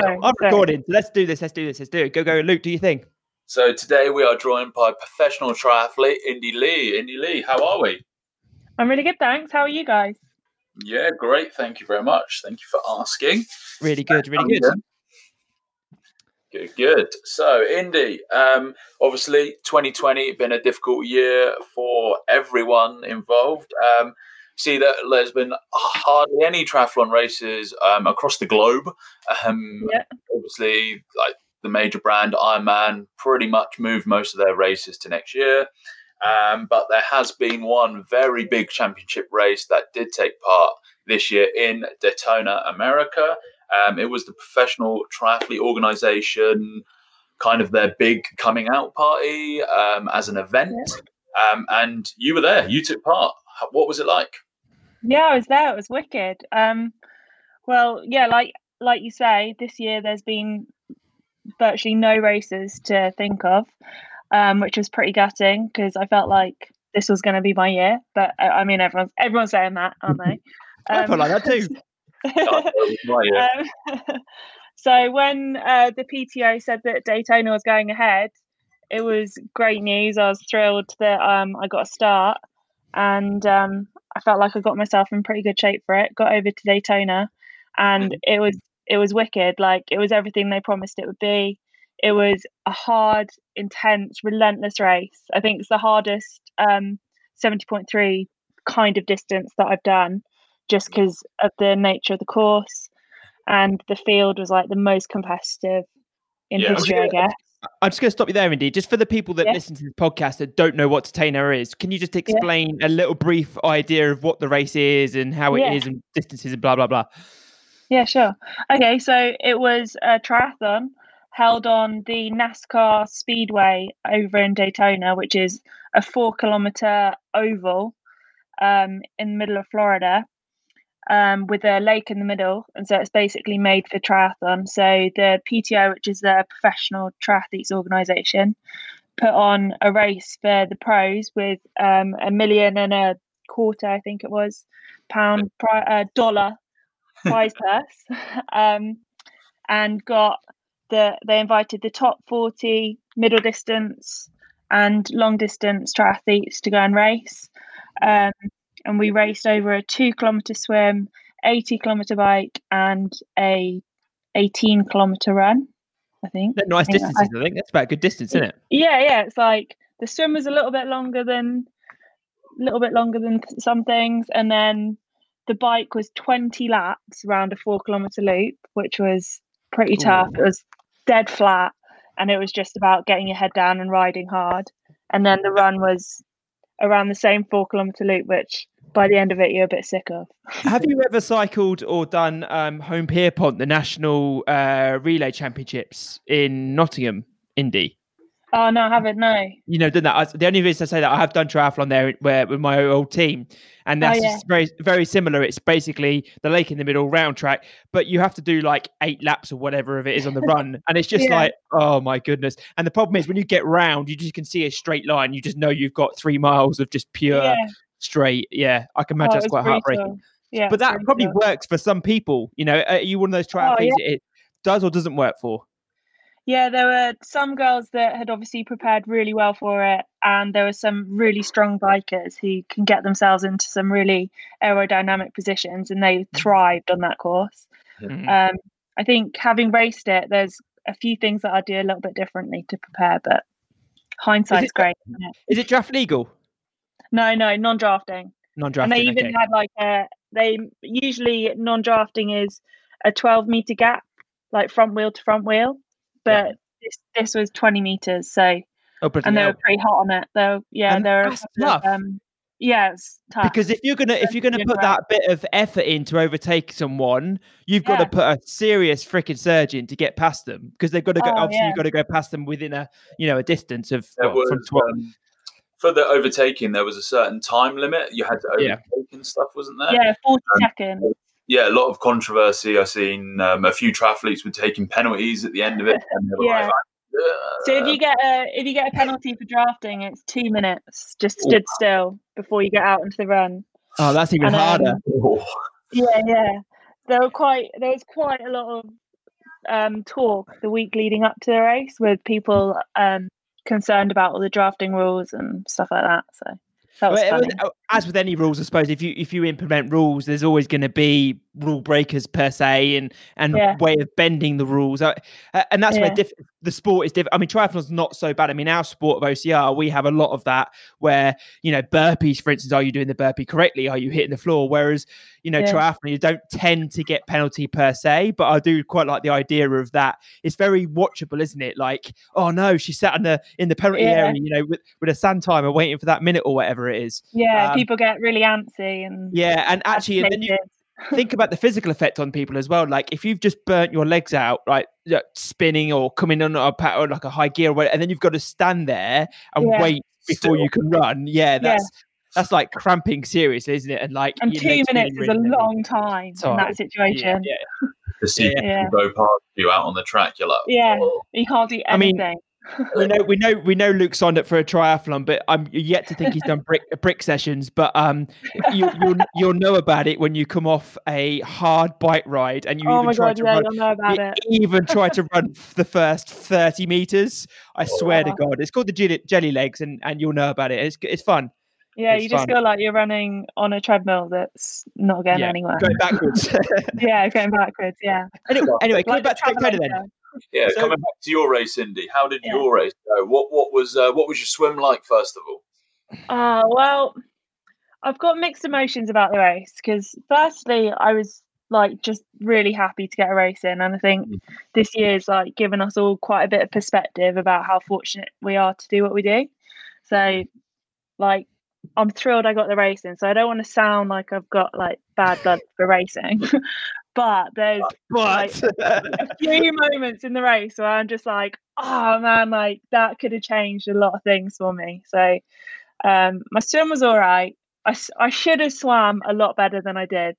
I'm recording. Let's do this. Let's do it. Go. Luke, do you think? So today we are joined by professional triathlete Indy Lee. Indy Lee, how are we? I'm really good, thanks. How are you guys? Yeah, great. Thank you very much. Thank you for asking. Really good. Really good. Good. So, Indy, obviously 2020 been a difficult year for everyone involved. See that there's been hardly any triathlon races across the globe. Obviously, like the major brand Ironman pretty much moved most of their races to next year. But there has been one very big championship race that did take part this year in Daytona, America. It was the Professional Triathlete Organization, kind of their big coming out party as an event. And you were there. You took part. What was it like? Yeah, I was there. It was wicked. Well, yeah, like you say, this year there's been virtually no races to think of, which was pretty gutting because I felt like this was going to be my year. But I mean, everyone's saying that, aren't they? I felt like that too. So when the PTO said that Daytona was going ahead, it was great news. I was thrilled that I got a start, and I felt like I got myself in pretty good shape for it. Got over to Daytona, and it was wicked. Like, it was everything they promised it would be. It was a hard, intense, relentless race. I think it's the hardest 70.3 kind of distance that I've done, just because of the nature of the course, and the field was like the most competitive in history, I guess. I'm just going to stop you there, Indy. Just for the people that listen to this podcast that don't know what Daytona is, can you just explain a little brief idea of what the race is and how it is and distances and blah, blah, blah? Yeah, sure. Okay, so it was a triathlon held on the NASCAR Speedway over in Daytona, which is a 4-kilometer oval in the middle of Florida. With a lake in the middle, and so it's basically made for triathlon. So the PTO, which is the Professional Triathletes Organization, put on a race for the pros with $1.25 million, I think it was, dollar prize purse, and they invited the top 40 middle distance and long distance triathletes to go and race. And we raced over a 2-kilometer swim, 80-kilometer bike, and a 18-kilometer run, I think. They're nice distances, I think. That's about a good distance, isn't it? Yeah. It's like the swim was a little bit longer than some things, and then the bike was 20 laps around a 4-kilometer loop, which was pretty tough. It was dead flat, and it was just about getting your head down and riding hard. And then the run was around the same 4-kilometer loop, which by the end of it you're a bit sick of. Have you ever cycled or done Home Pierpont, the national relay championships in Nottingham, Indy? Oh no, I haven't. No. You know, done that. The only reason I say that, I have done triathlon there with my old team, and that's just very, very similar. It's basically the lake in the middle, round track, but you have to do like 8 laps or whatever of it is on the run, and it's just like, oh my goodness. And the problem is when you get round, you just can see a straight line. You just know you've got 3 miles of just pure straight. Yeah, I can imagine that's quite heartbreaking. Yeah, but that probably works for some people. You know, are you one of those triathletes it does or doesn't work for? Yeah, there were some girls that had obviously prepared really well for it, and there were some really strong bikers who can get themselves into some really aerodynamic positions, and they thrived on that course. I think having raced it, there's a few things that I'd do a little bit differently to prepare, but hindsight's great. Is it draft legal? No, non-drafting. Non-drafting, and they even had like usually non-drafting is a 12-meter gap, like front wheel to front wheel. But this was 20 meters, so and they were pretty hot on it. Though, that's tough. It's tough because if you're gonna put that bit of effort in to overtake someone, you've got to put a serious freaking surge in to get past them, because they've got to go. Obviously, you've got to go past them within a distance of from 12. For the overtaking, there was a certain time limit you had to overtake and stuff, wasn't there? Yeah, 40 seconds. Yeah, a lot of controversy. I've seen a few triathletes were taking penalties at the end of it. And they were like, so if you get a penalty for drafting, it's 2 minutes. Just stood still before you get out into the run. Oh, that's even harder. Yeah. There was quite a lot talk the week leading up to the race with people concerned about all the drafting rules and stuff like that. So that was funny. As with any rules, I suppose if you implement rules, there's always going to be rule breakers per se, and way of bending the rules, and that's where the sport is different. I mean, triathlon's not so bad. I mean, our sport of OCR, we have a lot of that where, burpees, for instance, are you doing the burpee correctly? Are you hitting the floor? Whereas, triathlon, you don't tend to get penalty per se, but I do quite like the idea of that. It's very watchable, isn't it? Like, oh no, she sat in the penalty area, with a sand timer waiting for that minute or whatever it is. Yeah, people get really antsy and and actually, and then you think about the physical effect on people as well. Like if you've just burnt your legs out, right, spinning or coming on or like a high gear, or whatever, and then you've got to stand there and wait before you can run. That's like cramping seriously, isn't it? And 2 minutes is a long time in that situation. To see people go past you out on the track, you're like, you can't do anything. I mean, we know Luke signed up for a triathlon, but I'm yet to think he's done brick sessions. But you'll know about it when you come off a hard bike ride and you you'll know about it. Even try to run the first 30 meters. I swear to God, it's called the jelly legs, and you'll know about it. It's fun. Yeah, you just feel like you're running on a treadmill that's not going anywhere. Going backwards. Going backwards. Yeah. Anyway, coming back to Daytona then. Yeah, coming back to your race, Indy. How did your race go? What was your swim like, first of all? Well, I've got mixed emotions about the race because, firstly, I was just really happy to get a race in, and I think this year's given us all quite a bit of perspective about how fortunate we are to do what we do. So, I'm thrilled I got the race in. So I don't want to sound like I've got bad blood for racing. But there's a few moments in the race where I'm just oh man, that could have changed a lot of things for me. So my swim was all right. I should have swam a lot better than I did.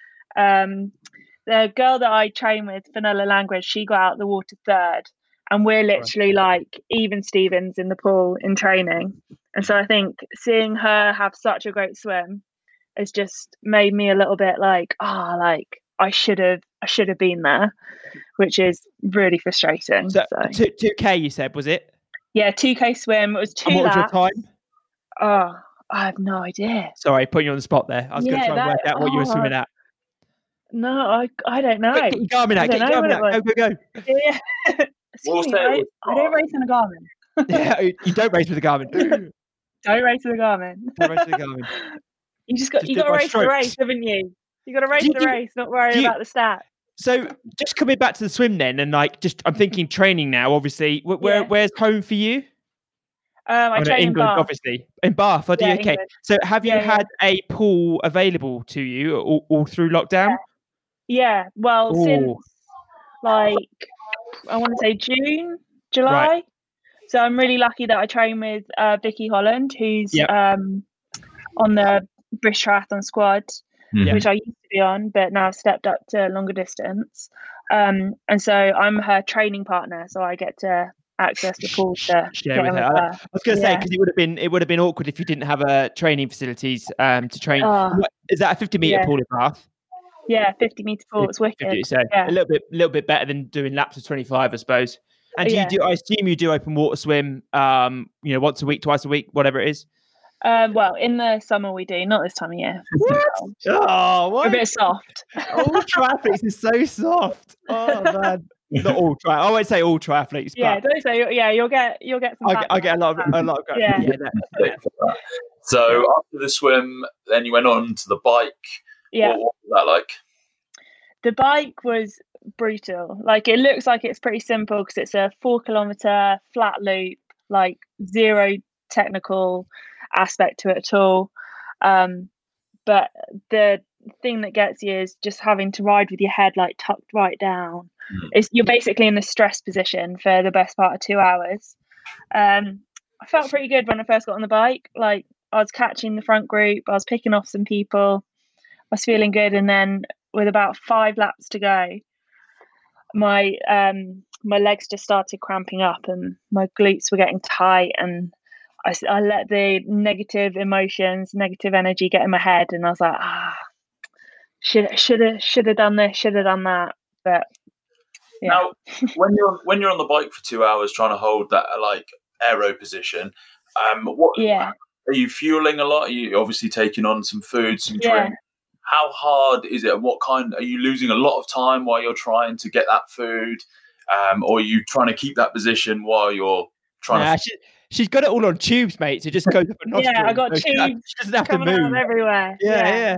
The girl that I train with, Fenella Language, she got out the water third, and we're literally even Stevens in the pool in training. And so I think seeing her have such a great swim has just made me a little bit I should have been there, which is really frustrating. So 2K, you said, was it? Yeah, 2K swim. It was 2 laps. What was your time? Oh, I have no idea. Sorry, putting you on the spot there. I was going to try and work out what you were swimming at. No, I don't know. Get your Garmin out. Get your Garmin out. Go. Yeah. I don't race in a Garmin. Yeah, you don't race with a Garmin. Don't race with a Garmin. Don't race with a Garmin. You got to race the race, haven't you? You got to race the race, not worry about the stat. So just coming back to the swim then, and I'm thinking training now. Obviously, where's home for you? I train England, in Bath. Obviously in Bath. Okay. England. So have you had a pool available to you all through lockdown? Yeah. Well, since I want to say June, July. Right. So I'm really lucky that I train with Vicky Holland, who's on the British Triathlon squad. Which I used to be on, but now I've stepped up to longer distance. And so I'm her training partner, so I get to access the pool to share with her. I was going to say, because it would have been awkward if you didn't have training facilities to train. Is that a 50-meter pool in Bath? Yeah, 50-meter pool. It's wicked. 50, so a little bit better than doing laps of 25, I suppose. And I assume you do open water swim, once a week, twice a week, whatever it is. Well, in the summer we do, not this time of year. What? Oh, what? We're a bit soft. All triathletes is so soft. Oh man, not all triathletes. I won't say all triathletes. Yeah, don't say. Yeah, you'll get some. I get a lot of. Yeah. So after the swim, then you went on to the bike. Yeah. What was that like? The bike was brutal. It looks like it's pretty simple because it's a 4-kilometer flat loop, zero technical aspect to it at all. But the thing that gets you is just having to ride with your head tucked right down. You're basically in a stress position for the best part of 2 hours. I felt pretty good when I first got on the bike. I was catching the front group, I was picking off some people, I was feeling good, and then with about 5 laps to go, my legs just started cramping up and my glutes were getting tight, and I let the negative emotions, negative energy get in my head, and I was like, should have done this, should have done that. But Yeah. Now, when you're on the bike for 2 hours trying to hold that like aero position, are you fueling a lot? Are you obviously taking on some food, some drink? How hard is it? What kind are you losing a lot of time while you're trying to get that food? Or are you trying to keep that position while you're trying to... She's got it all on tubes, mate. So it just goes up a nostril. Yeah, I got tubes. She doesn't have to move. Out everywhere. Yeah.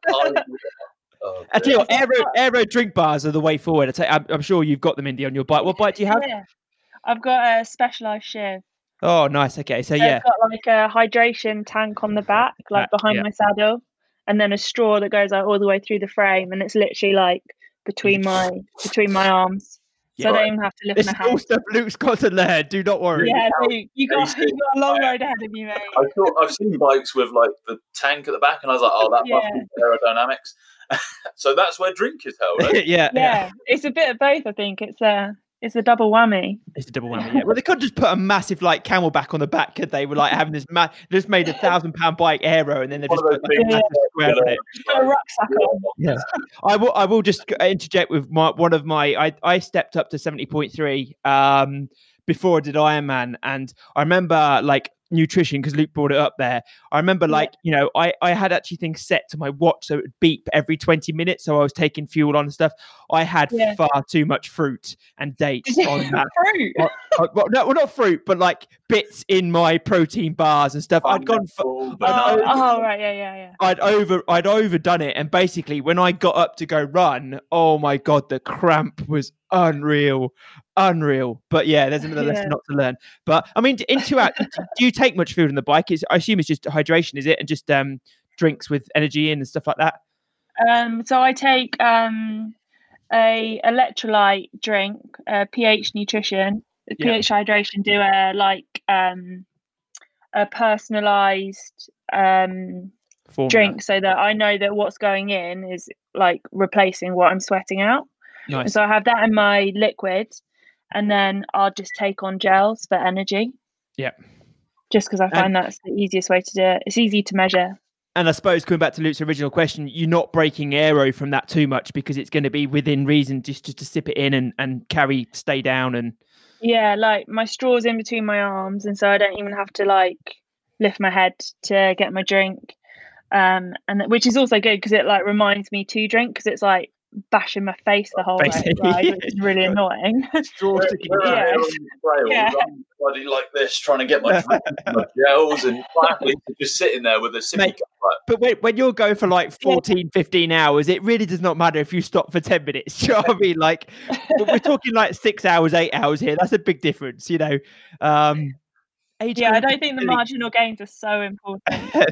I tell you what, aero drink bars are the way forward. I'm sure you've got them, Indy, on your bike. What bike do you have? Yeah, I've got a Specialized Shiv. Oh, nice. Okay, so I've got like a hydration tank on the back, like behind my saddle, and then a straw that goes out all the way through the frame, and it's literally like between my arms. So I don't even have to lift my hand. This is all stuff Luke's got to learn. Do not worry. Yeah, Luke, you got a long road ahead of you, mate. I've seen bikes with like the tank at the back, and I was like, oh, that must be aerodynamics. So that's where drink is held. Right? Yeah. It's a bit of both. I think it's a double whammy. It's a double whammy. Yeah. Well, they could just put a massive like Camelback on the back, could they? Were like having this just made £1,000 bike aero, and then they just put like, a massive square on it. Put a rucksack on. Yeah. I will just interject with I stepped up to 70.3 before I did Ironman, and I remember like nutrition, because Luke brought it up there. I remember I had actually things set to my watch so it would beep every 20 minutes, so I was taking fuel on and stuff. I had far too much fruit and dates on that. Fruit? Well, not fruit, but like bits in my protein bars and stuff. I'd gone I'd overdone it, and basically when I got up to go run, oh my god, the cramp was unreal. But yeah, there's another lesson not to learn. But I mean, in 2 hours, do you take much food in the bike? I assume it's just hydration, is it? And just drinks with energy in and stuff like that? So I take a electrolyte drink, pH Nutrition, pH Hydration, do a personalized drink, so that I know that what's going in is like replacing what I'm sweating out. Nice. And so I have that in my liquid, and then I'll just take on gels for energy. Yeah. Just because I find that's the easiest way to do it. It's easy to measure. And I suppose coming back to Luke's original question, you're not breaking aero from that too much, because it's going to be within reason just to sip it in and stay down. And yeah, like my straw's in between my arms, and so I don't even have to like lift my head to get my drink. And which is also good because it like reminds me to drink, because it's like bashing my face the whole way, right? Which is really annoying. Bloody like this, trying to get my gels, and just sitting there with a sippy cup. But when you're going for like 14, 15 hours, it really does not matter if you stop for 10 minutes. Do you know what I mean? Like, we're talking like 6 hours, 8 hours here. That's a big difference, you know. I don't think the marginal gains are so important.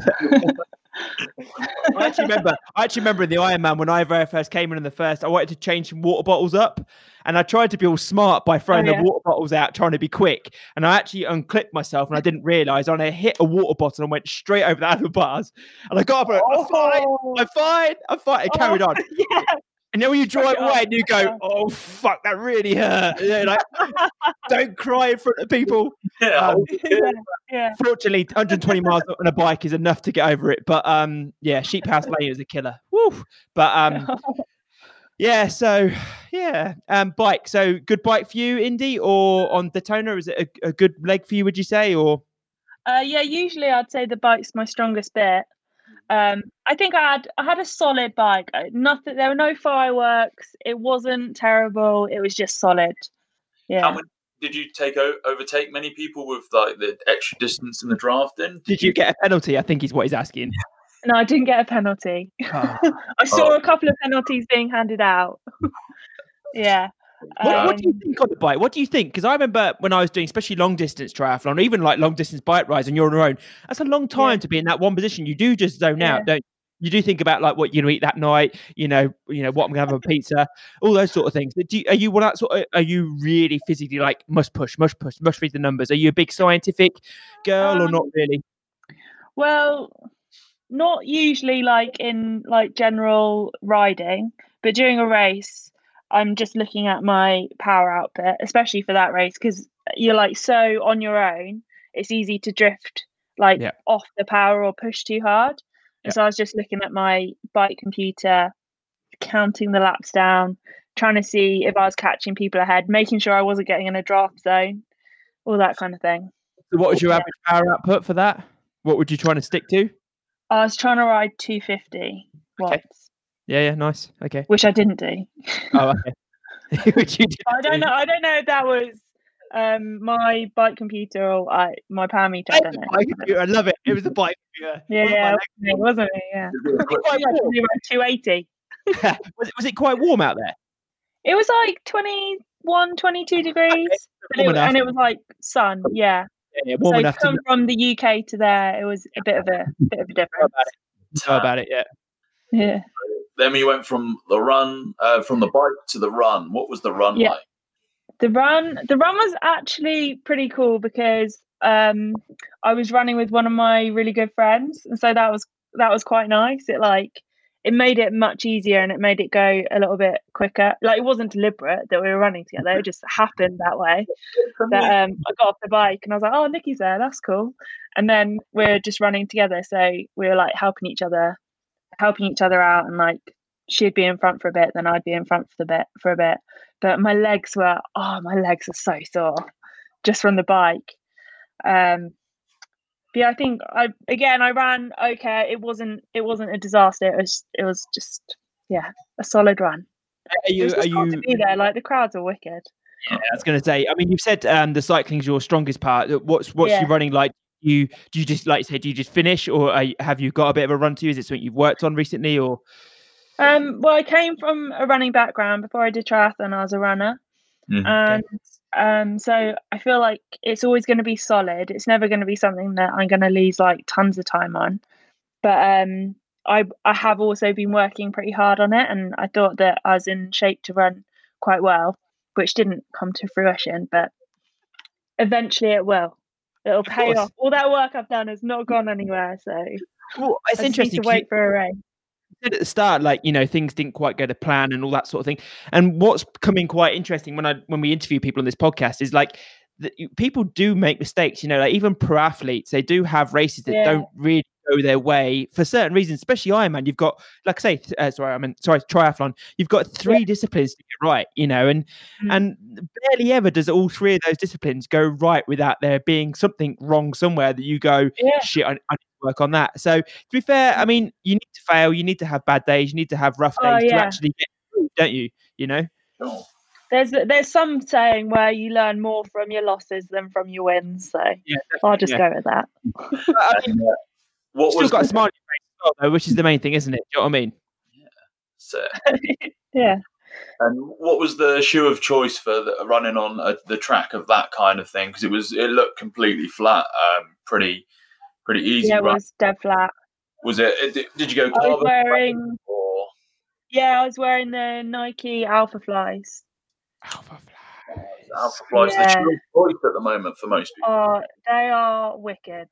I actually remember in the Ironman when I very first came in the first, I wanted to change some water bottles up, and I tried to be all smart by throwing the water bottles out, trying to be quick, and I actually unclipped myself, and I didn't realise, and I hit a water bottle and went straight over the handlebars, and I got up and I'm fine, and carried on. Yeah. And then when you drive away and you go, oh, fuck, that really hurt. Like, don't cry in front of people. Fortunately, 120 miles on a bike is enough to get over it. But, Sheep House Lane is a killer. Woo! But, bike. So, good bike for you, Indy, or on Daytona? Is it a good leg for you, would you say? Or usually I'd say the bike's my strongest bit. I think I had a solid bike. Nothing. There were no fireworks. It wasn't terrible. It was just solid. Yeah. Did you overtake many people with like the extra distance in the drafting? Did you get a penalty? I think is what he's asking. No, I didn't get a penalty. I saw a couple of penalties being handed out. Yeah. What do you think on the bike? What do you think? Because I remember when I was doing, especially long distance triathlon, or even like long distance bike rides, and you're on your own. That's a long time to be in that one position. You do just zone out, don't you? You do think about like what you're gonna eat that night. You know what I'm gonna have for pizza, all those sort of things. Are you really physically like must push read the numbers? Are you a big scientific girl or not really? Well, not usually like in like general riding, but during a race, I'm just looking at my power output, especially for that race, because you're like so on your own. It's easy to drift off the power or push too hard. And so I was just looking at my bike computer, counting the laps down, trying to see if I was catching people ahead, making sure I wasn't getting in a draft zone, all that kind of thing. So what was your average power output for that? What would you trying to stick to? I was trying to ride 250 watts. Okay. Yeah, nice. Okay. Which I didn't do. Oh, okay. Which you didn't I don't know if that was my bike computer or my power meter. I don't know. I love it. It was the bike computer. Yeah, wasn't it? Yeah. Was it quite warm? 280. was it quite warm out there? It was like 21, 22 degrees. Okay. And it was like sun, yeah. Yeah, warm enough to come from the UK to there, it was a bit of a difference. Know about it, yeah. Yeah. Then we went from the run, from the bike to the run. What was the run like? The run was actually pretty cool because I was running with one of my really good friends, and so that was quite nice. It made it much easier, and it made it go a little bit quicker. Like, it wasn't deliberate that we were running together; it just happened that way. That I got off the bike and I was like, "Oh, Nikki's there. That's cool." And then we're just running together, so we were like helping each other out, and like she'd be in front for a bit, then I'd be in front for a bit. But my legs are so sore just from the bike. Yeah, I think I ran okay. It wasn't a disaster. It was just a solid run. Are you to be there? Like, the crowds are wicked. Yeah, I was going to say. I mean, you've said the cycling's your strongest part. What's you running like? Do you just, like you say, do you just finish, or have you got a bit of a run to you? Is it something you've worked on recently, or? Well, I came from a running background. Before I did triathlon, I was a runner. And so I feel like it's always going to be solid. It's never going to be something that I'm going to lose like tons of time on. But I have also been working pretty hard on it, and I thought that I was in shape to run quite well, which didn't come to fruition, but eventually it will. It'll pay off. All that work I've done has not gone anywhere, so it's interesting to wait for a race. At the start, like, things didn't quite go to plan and all that sort of thing. And what's coming quite interesting when we interview people on this podcast is like people do make mistakes. Like, even pro athletes, they do have races that don't really go their way for certain reasons, especially Ironman. You've got, like I say, triathlon. You've got 3 disciplines to get right, and barely ever does all 3 of those disciplines go right without there being something wrong somewhere that you go, shit, I need to work on that. So, to be fair, I mean, you need to fail, you need to have bad days, you need to have rough days to actually get through, don't you? Oh. There's some saying where you learn more from your losses than from your wins, so I'll just go with that. I mean, still got a smile on your face, though, which is the main thing, isn't it? Do you know what I mean? Yeah. So, yeah. And what was the shoe of choice for running on the track of that kind of thing? Because it looked completely flat, pretty easy. Yeah, it was dead flat. Was it? Did you go carbon? I was wearing the Nike Alpha Flies. Alpha Flies, the shoe of choice at the moment for most people. Oh, they are wicked.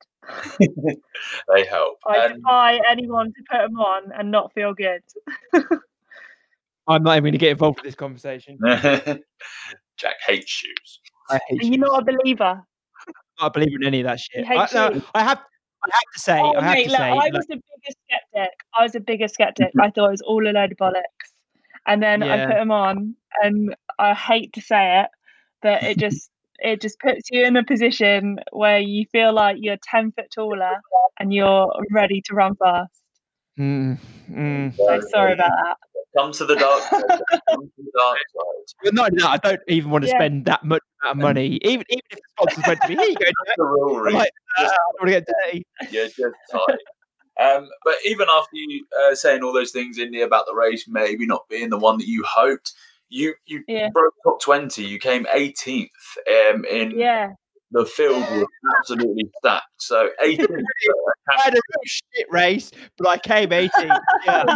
They help. I defy anyone to put them on and not feel good. I'm not even going to get involved with this conversation. Jack hates shoes. I hate shoes. You're not a believer? I'm not a believer in any of that shit. I have to say, I was the biggest skeptic. I thought it was all a load of bollocks. And then I put them on, and I hate to say it, but it just puts you in a position where you feel like you're 10 foot taller and you're ready to run fast. So sorry about that. Come to the dark side. Well, not that. I don't even want to spend that much amount of money. Even if the sponsors went to me, here you go. I'm like, I don't want to get dirty. Yeah, just tight. But even after you saying all those things, Indy, about the race maybe not being the one that you hoped, you broke top 20. You came 18th in the field was absolutely stacked. So 18th. I had a real shit race, but I came 18th. Yeah.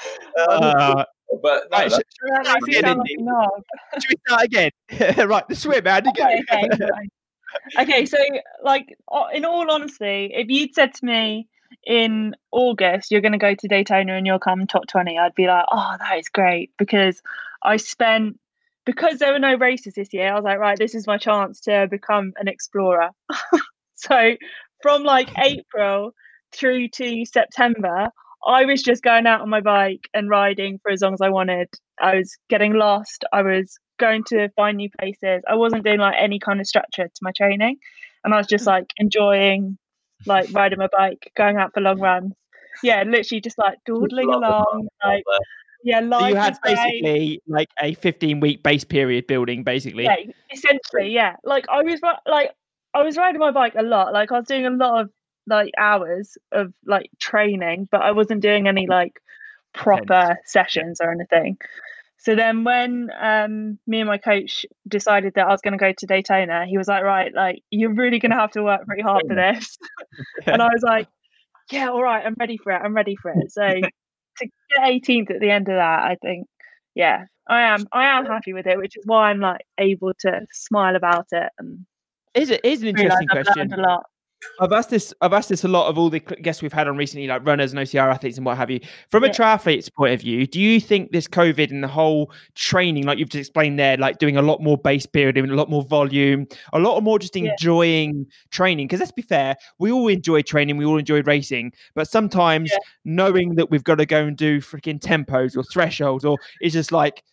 But no, should we start again? Right, the swim, how'd you go? Okay, so like, in all honesty, if you'd said to me in August you're going to go to Daytona and you'll come top 20, I'd be like, oh, that is great, because there were no races this year, I was like, right, this is my chance to become an explorer. So from like April through to September, I was just going out on my bike and riding for as long as I wanted. I was getting lost. I was going to find new places. I wasn't doing like any kind of structure to my training, and I was just like enjoying like riding my bike, going out for long runs. Yeah, literally just like dawdling along, like yeah, So life you had is great. basically like a 15-week base period building, basically. Yeah, essentially, yeah. Like I was riding my bike a lot. Like I was doing a lot of like hours of like training, but I wasn't doing any like proper sessions or anything. So then when me and my coach decided that I was going to go to Daytona, he was like, right, like you're really going to have to work pretty hard for this. And I was like, yeah, all right, I'm ready for it. So to get 18th at the end of that, I think, yeah, I am happy with it, which is why I'm like able to smile about it. And Is an interesting I've question. learned a lot. I've asked this a lot of all the guests we've had on recently, like runners and OCR athletes and what have you. From a triathlete's point of view, do you think this COVID and the whole training, like you've just explained there, like doing a lot more base period, doing a lot more volume, a lot more just enjoying training? Because let's be fair, we all enjoy training, we all enjoy racing, but sometimes knowing that we've got to go and do freaking tempos or thresholds, or it's just like,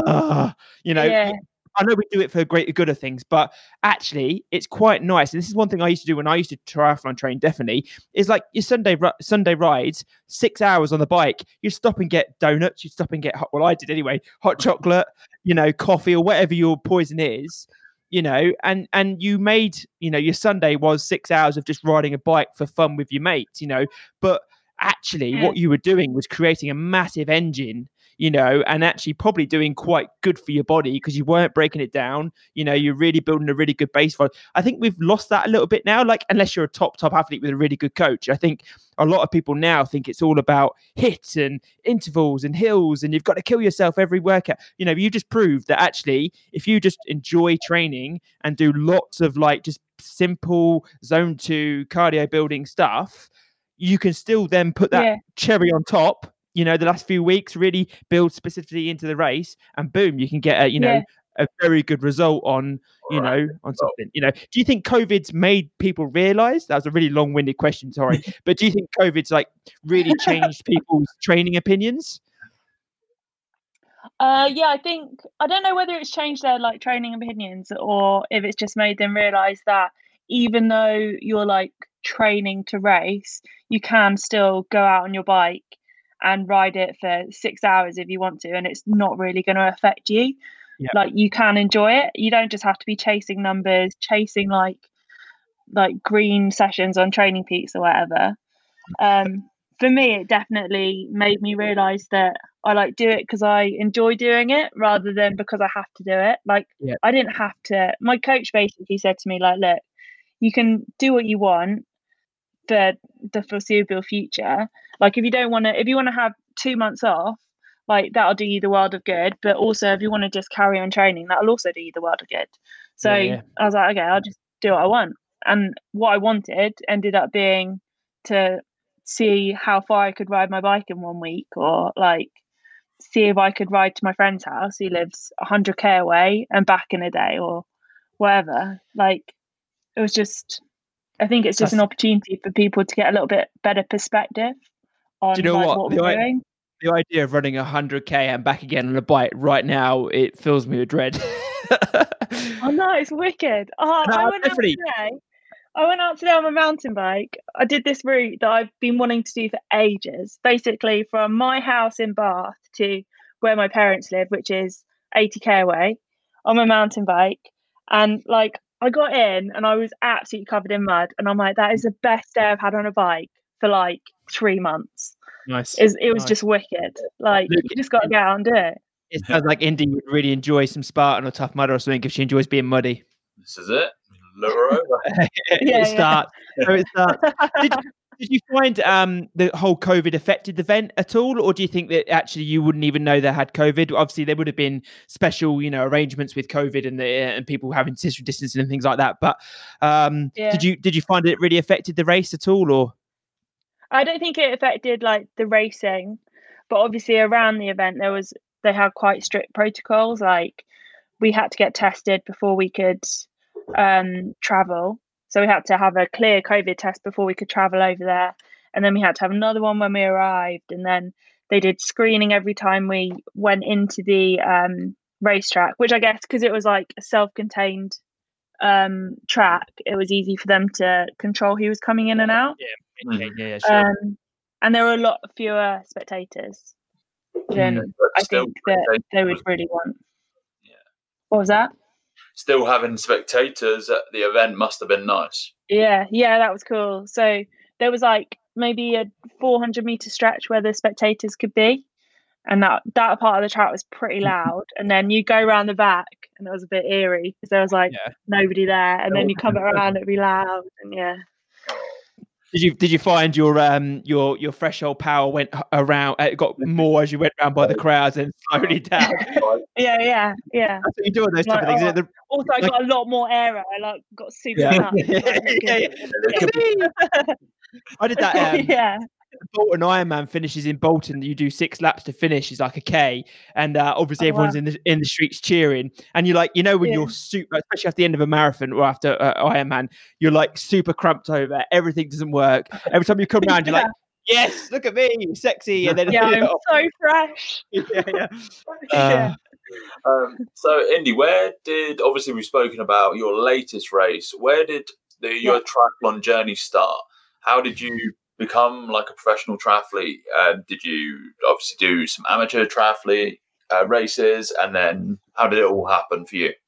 you know. I know we do it for the greater good of things, but actually it's quite nice. And this is one thing I used to do when I used to triathlon train, definitely, is like your Sunday rides, 6 hours on the bike. You stop and get donuts, you stop and get hot, well, I did anyway, hot chocolate, coffee or whatever your poison is, and you made, your Sunday was 6 hours of just riding a bike for fun with your mates, but actually what you were doing was creating a massive engine, and actually probably doing quite good for your body because you weren't breaking it down. You're really building a really good base for it. I think we've lost that a little bit now, like unless you're a top athlete with a really good coach. I think a lot of people now think it's all about hits and intervals and hills and you've got to kill yourself every workout. You just proved that actually if you just enjoy training and do lots of like just simple zone 2 cardio building stuff, you can still then put that cherry on top, the last few weeks, really build specifically into the race, and boom, you can get a very good result on, on something. Do you think COVID's made people realize? That was a really long-winded question, sorry. But do you think COVID's like really changed people's training opinions? I don't know whether it's changed their like training opinions or if it's just made them realize that even though you're like training to race, you can still go out on your bike and ride it for 6 hours if you want to, and it's not really going to affect you. Like you can enjoy it. You don't just have to be chasing numbers, chasing like green sessions on Training Peaks or whatever. For me, it definitely made me realize that I like do it because I enjoy doing it rather than because I have to do it. Like I didn't have to. My coach basically said to me, like, look, you can do what you want for the foreseeable future. Like if you want to have 2 months off, like that'll do you the world of good. But also if you want to just carry on training, that'll also do you the world of good. So I was like, okay, I'll just do what I want. And what I wanted ended up being to see how far I could ride my bike in 1 week, or like see if I could ride to my friend's house who lives 100k away and back in a day or whatever. Like it was just, I think it's just an opportunity for people to get a little bit better perspective on what we're doing. The idea of running 100k and back again on a bike right now, it fills me with dread. Oh no, it's wicked. I went out today on my mountain bike. I did this route that I've been wanting to do for ages. Basically from my house in Bath to where my parents live, which is 80k away, on my mountain bike. And like I got in and I was absolutely covered in mud. And I'm like, that is the best day I've had on a bike for like 3 months. Nice. It was just wicked. Like you just got to get out and do it. It sounds like Indy would really enjoy some Spartan or Tough Mudder or something if she enjoys being muddy. This is it. Lure her over. It starts. Did you find the whole COVID affected the event at all, or do you think that actually you wouldn't even know they had COVID? Obviously, there would have been special, arrangements with COVID and people having social distancing and things like that. But did you find it really affected the race at all, or? I don't think it affected like the racing, but obviously around the event they had quite strict protocols. Like we had to get tested before we could travel. So we had to have a clear COVID test before we could travel over there. And then we had to have another one when we arrived. And then they did screening every time we went into the racetrack, which I guess because it was like a self-contained track, it was easy for them to control who was coming in and out. Yeah, sure. And there were a lot fewer spectators than I think that they would really want. Yeah. What was that? Still having spectators at the event must have been nice. Yeah, that was cool. So there was like maybe a 400-meter stretch where the spectators could be, and that part of the track was pretty loud. And then you go around the back, and it was a bit eerie because there was like nobody there. And then you come around, it'd be loud, and Did you find your threshold power went around? It got more as you went around by the crowds and slowly down. Yeah. That's what you do with those type of things. Also, I got a lot more air. I got super nuts. I did that. Bolton Ironman finishes in Bolton. You do 6 laps to finish. It's like a K, and obviously everyone's in the streets cheering. And you're like, when you're super, especially after the end of a marathon or after Ironman, you're like super cramped over. Everything doesn't work. Every time you come around, you're like, yes, look at me, sexy. And then I'm so fresh. So Indy, obviously we've spoken about your latest race. Where did your triathlon journey start? How did you become like a professional triathlete? Did you obviously do some amateur triathlete races, and then how did it all happen for you?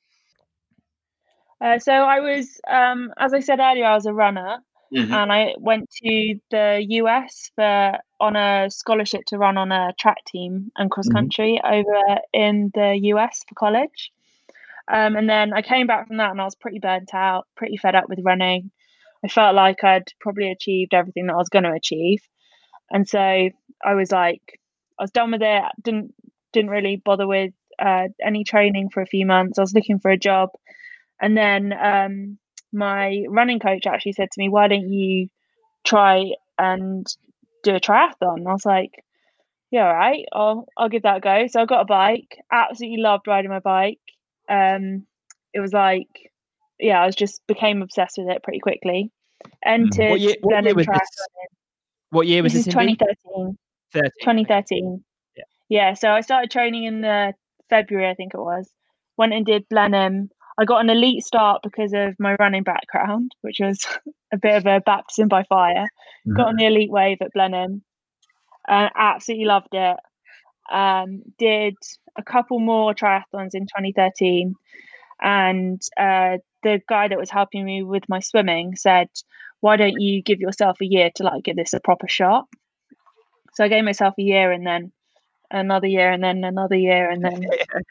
So I was, as I said earlier, I was a runner, and I went to the US on a scholarship to run on a track team and cross country over in the US for college. And then I came back from that, and I was pretty burnt out, pretty fed up with running. I felt like I'd probably achieved everything that I was going to achieve. And so I was done with it. Didn't really bother with any training for a few months. I was looking for a job. And then my running coach actually said to me, why don't you try and do a triathlon? And I was like, yeah, all right, I'll give that a go. So I got a bike, absolutely loved riding my bike. It was like, I became obsessed with it pretty quickly. Entered what year was this? 2013. 2013. Yeah. So I started training in February, I think it was. Went and did Blenheim. I got an elite start because of my running background, which was a bit of a baptism by fire. Got on the elite wave at Blenheim. Absolutely loved it. Did a couple more triathlons in 2013, and the guy that was helping me with my swimming said, why don't you give yourself a year to give this a proper shot? So I gave myself a year, and then another year, and then another year, and then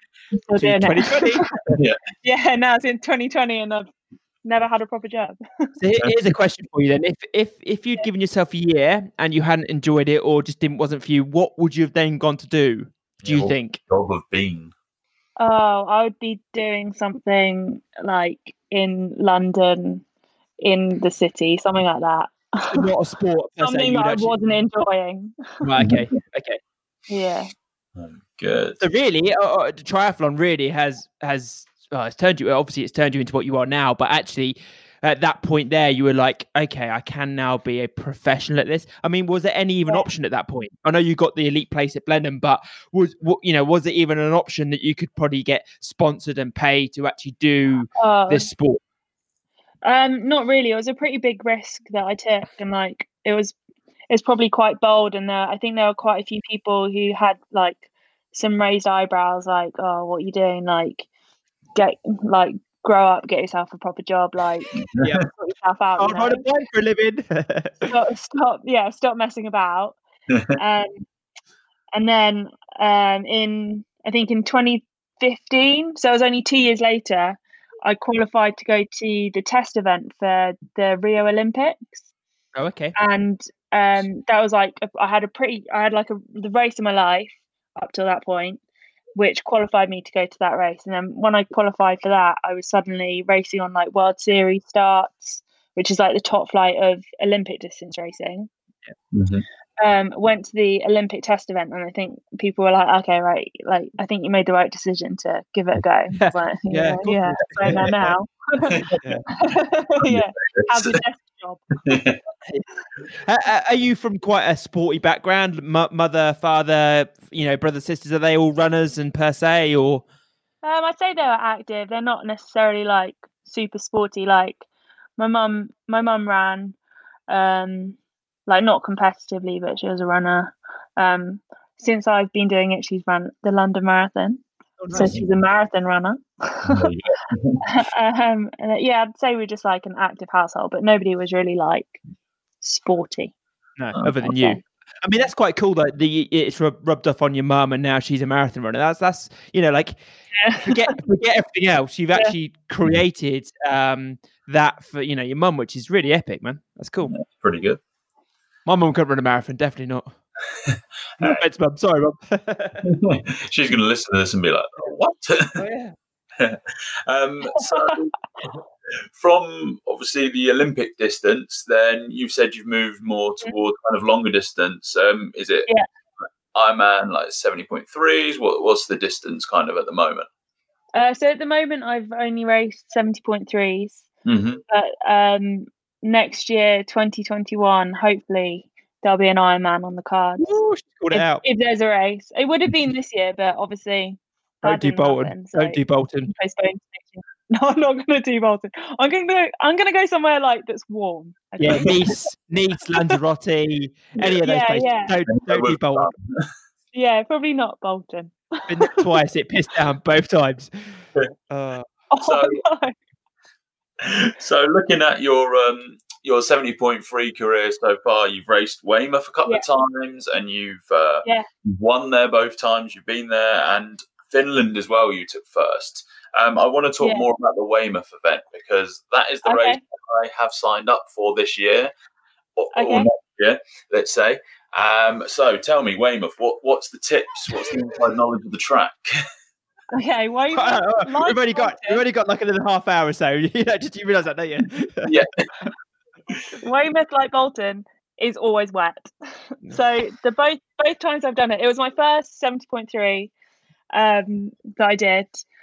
2020. Now it's in 2020, and I've never had a proper job. So here's a question for you then. If you'd given yourself a year and you hadn't enjoyed it or just wasn't for you, what would you have then gone to do you think? Job of being? Oh, I would be doing something like in London, in the city, something like that. Not a sport. Something that I wasn't enjoying. Right, okay. Yeah. Good. So really, the triathlon really has it's turned you into what you are now. But actually, at that point there, you were like, okay, I can now be a professional at this. I mean, was there any even option at that point? I know you got the elite place at Blenheim, but was it even an option that you could probably get sponsored and pay to actually do this sport? Not really. It was a pretty big risk that I took, and it's probably quite bold. And I think there were quite a few people who had some raised eyebrows, oh, what are you doing? Grow up, get yourself a proper job, sort yourself out. I'll ride a bike for a living. Stop messing about. And then I think in 2015, so it was only 2 years later, I qualified to go to the test event for the Rio Olympics. Oh, okay. And that was I had the race of my life up till that point, which qualified me to go to that race. And then when I qualified for that, I was suddenly racing on World Series starts, which is the top flight of Olympic distance racing. Went to the Olympic test event, and I think people were like, okay, right, I think you made the right decision to give it a go. I was like, I know now. Have your desk job. Are you from quite a sporty background? Mother, father, brothers, sisters, are they all runners and per se, or? I'd say they were active. They're not necessarily like super sporty. Like my mum ran, like not competitively, but she was a runner. Since I've been doing it, she's run the London Marathon. Oh, nice. So she's a marathon runner. I'd say we're just like an active household, but nobody was really like sporty. No, other than you. I mean, that's quite cool that it's rubbed off on your mum, and now she's a marathon runner. That's forget everything else. You've actually created that for your mum, which is really epic, man. That's cool. That's pretty good. My mum couldn't run a marathon, definitely not. No offense, Mum. Sorry, Mum. She's going to listen to this and be like, oh, "What?" Oh, yeah. So, from obviously the Olympic distance, then you've said you've moved more toward kind of longer distance. Is it Ironman like 70.3s? What's the distance kind of at the moment? So at the moment, I've only raced 70.3s. Mm-hmm. But next year, 2021, hopefully there'll be an Ironman on the cards. Ooh, if there's a race. It would have been this year, but obviously don't do Bolton. Don't do Bolton. No, I'm not going to do Bolton. I'm going to go somewhere like that's warm. Yeah, Nice, Lanzarote, any of those places. Yeah. Don't do Bolton. Yeah, probably not Bolton. Been there twice. It pissed down both times. So looking at your 70.3 career so far, you've raced Weymouth a couple of times, and you've won there both times. You've been there, and Finland as well. You took first. I want to talk more about the Weymouth event, because that is the race that I have signed up for this year or next year, let's say. So tell me, Weymouth, what's the tips? What's the inside knowledge of the track? Okay, Weymouth. We've only got like another half hour or so. You realise that, don't you? Yeah. Weymouth, like Bolton, is always wet. So the both times I've done it, it was my first 70.3 that I did,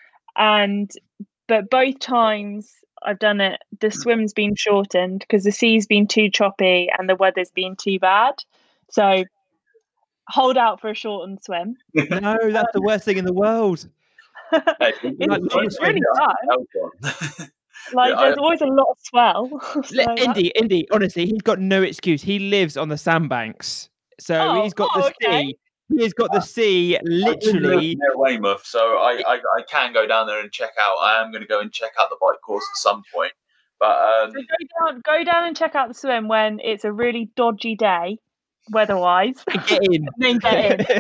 but both times I've done it, the swim's been shortened because the sea's been too choppy and the weather's been too bad. So hold out for a shortened swim. No, that's the worst thing in the world. It's really fun. There's always a lot of swell. Indy, honestly, he's got no excuse. He lives on the sandbanks, so he's got the sea. He's got the sea literally near Weymouth, so I can go down there and check out. I am going to go and check out the bike course at some point. But so go down and check out the swim when it's a really dodgy day, weather-wise. Get in. Then get in.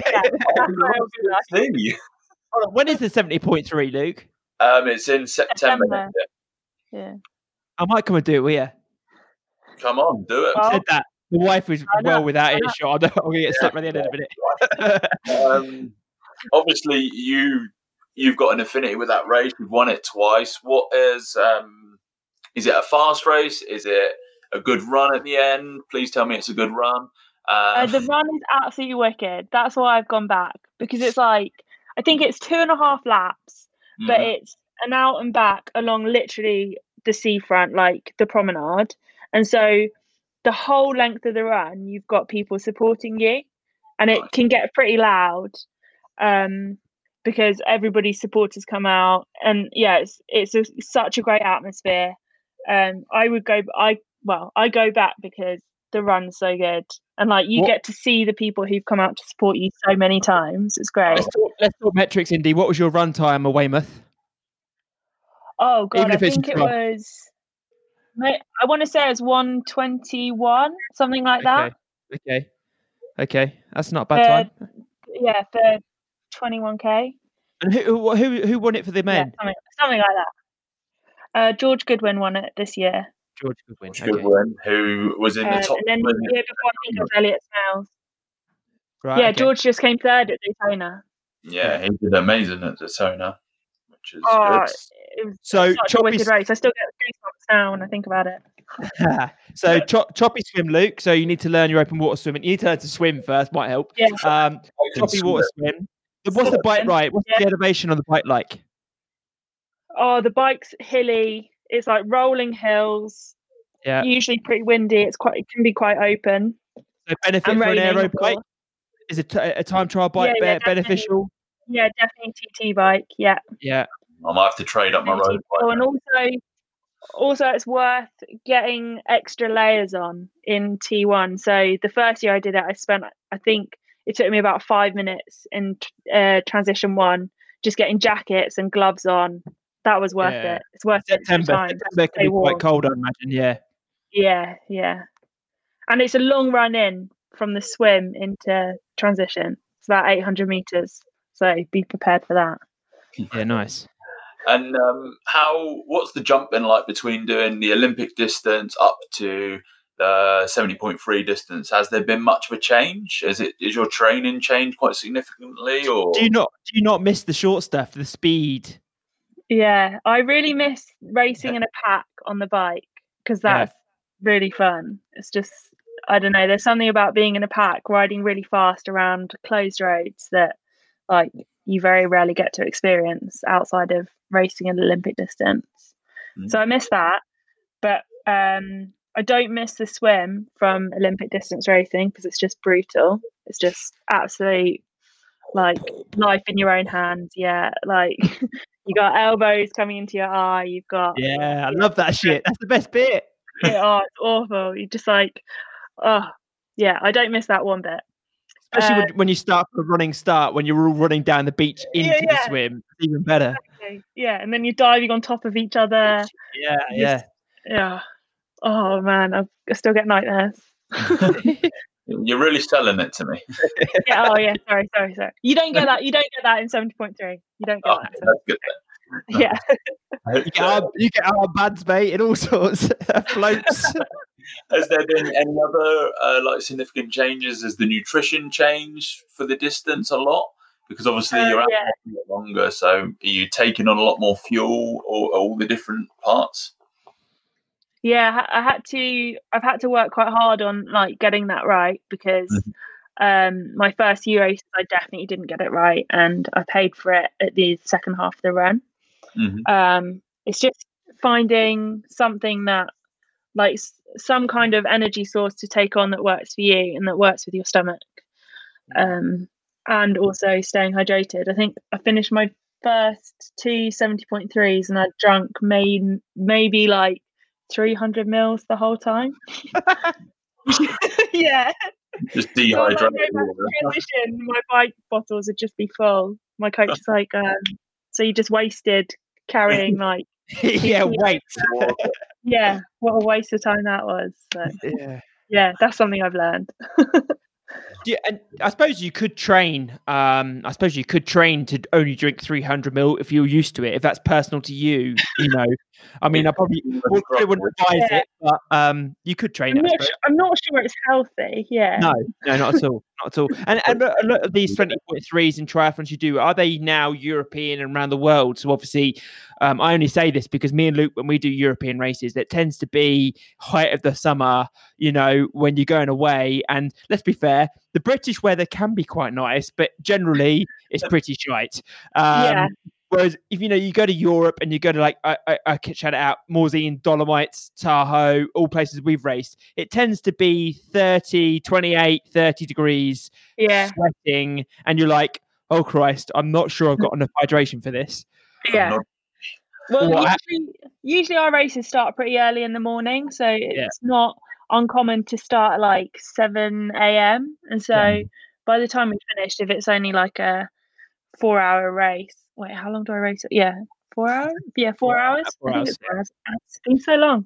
Yeah. Hold on, when is the 70.3, Luke? It's in September. Yeah. I might come and do it with you. Come on, do it. I said that. The wife was well without it. Shot. I'm going to get slapped by the end of the minute. Obviously, you've got an affinity with that race. You've won it twice. What is it a fast race? Is it a good run at the end? Please tell me it's a good run. The run is absolutely wicked. That's why I've gone back, because it's like, I think it's 2.5 laps, but it's an out and back along literally the seafront, like the promenade. And so the whole length of the run, you've got people supporting you, and it can get pretty loud because everybody's supporters come out, and it's such a great atmosphere. I go back because the run's so good, and like you get to see the people who've come out to support you so many times. It's great. Let's talk metrics, Indy. What was your run time at Weymouth? Oh God, I think it was. I want to say it was 1:21, something like that. Okay, that's not a bad time. Yeah, for 21k. And who won it for the men? Yeah, something like that. George Goodwin won it this year. George Goodwin, who was in the top. And then the year before, I think it was Elliot Snells. Right. Yeah, George just came third at Daytona. Yeah, he did amazing at Daytona, which is good. It was such a wicked race. I still get goosebumps now when I think about it. So choppy swim, Luke. So you need to learn your open water swimming. You need to learn to swim first. Might help. Yeah. Choppy water swim. What's the bike right? What's the elevation on the bike like? Oh, the bike's hilly. It's like rolling hills. Yeah. Usually pretty windy. It can be quite open. So benefit for an aero bike? Is a time trial bike beneficial? Yeah, definitely TT bike. Yeah. Yeah. I might have to trade up my road bike. And also it's worth getting extra layers on in T1. So the first year I did it, I think it took me about 5 minutes in transition 1, just getting jackets and gloves on. That was worth it. It's worth September can be quite cold, I imagine. Yeah. And it's a long run in from the swim into transition. It's about 800 meters. So be prepared for that. Yeah, nice. And what's the jump been like between doing the Olympic distance up to the 70.3 distance? Has there been much of a change? Is your training changed quite significantly, or do you not miss the short stuff, the speed? Yeah, I really miss racing in a pack on the bike because that's really fun. It's just, I don't know, there's something about being in a pack, riding really fast around closed roads that like you very rarely get to experience outside of racing an Olympic distance. So I miss that, but I don't miss the swim from Olympic distance racing because it's just brutal. It's just absolute like life in your own hands. Yeah, like you got elbows coming into your eye. You've got I love that shit. That's the best bit. It's awful. You just like, I don't miss that one bit. Especially when you start from a running start, when you're all running down the beach into the swim, it's even better. Exactly. Yeah, and then you're diving on top of each other. Yeah. Oh man, I still get nightmares. You're really selling it to me. Sorry. You don't get that. You don't get that in 70.3. You don't get that. That's good then. Yeah. You get armbands, mate, and all sorts of floats. Has there been any other significant changes? Has the nutrition changed for the distance a lot? Because obviously you're out a lot longer, so are you taking on a lot more fuel or all the different parts? Yeah, I've had to work quite hard on like getting that right because my first few races I definitely didn't get it right, and I paid for it at the second half of the run. It's just finding something that like some kind of energy source to take on that works for you and that works with your stomach, and also staying hydrated. I think I finished my first 2 70.3s and I drunk maybe like 300 mils the whole time. Yeah, just dehydrated. Transition, my bike bottles would just be full. My coach is like, so you just wasted carrying like weight. Yeah, what a waste of time that was. So, that's something I've learned. And I suppose you could train. To only drink 300 ml if you're used to it. If that's personal to you, I mean, I probably wouldn't advise it, but you could train it. I'm not sure it's healthy. Yeah. No, not at all. Not at all. And a lot of these 20.3s and triathlons you do, are they now European and around the world? So obviously, I only say this because me and Luke, when we do European races, it tends to be height of the summer, when you're going away. And let's be fair, the British weather can be quite nice, but generally it's pretty shite. Whereas if you go to Europe and you go to like I could shout it out, Morzine, Dolomites, Tahoe, all places we've raced, it tends to be 30, 28, 30 degrees, sweating, and you're like, oh Christ, I'm not sure I've got enough hydration for this. Yeah. Well, usually our races start pretty early in the morning, so it's not uncommon to start at like 7 a.m. And so by the time we finished, if it's only like a 4-hour race, wait, how long do I race? 4 hours? Yeah, 4 hours. 4 hours. It's been so long.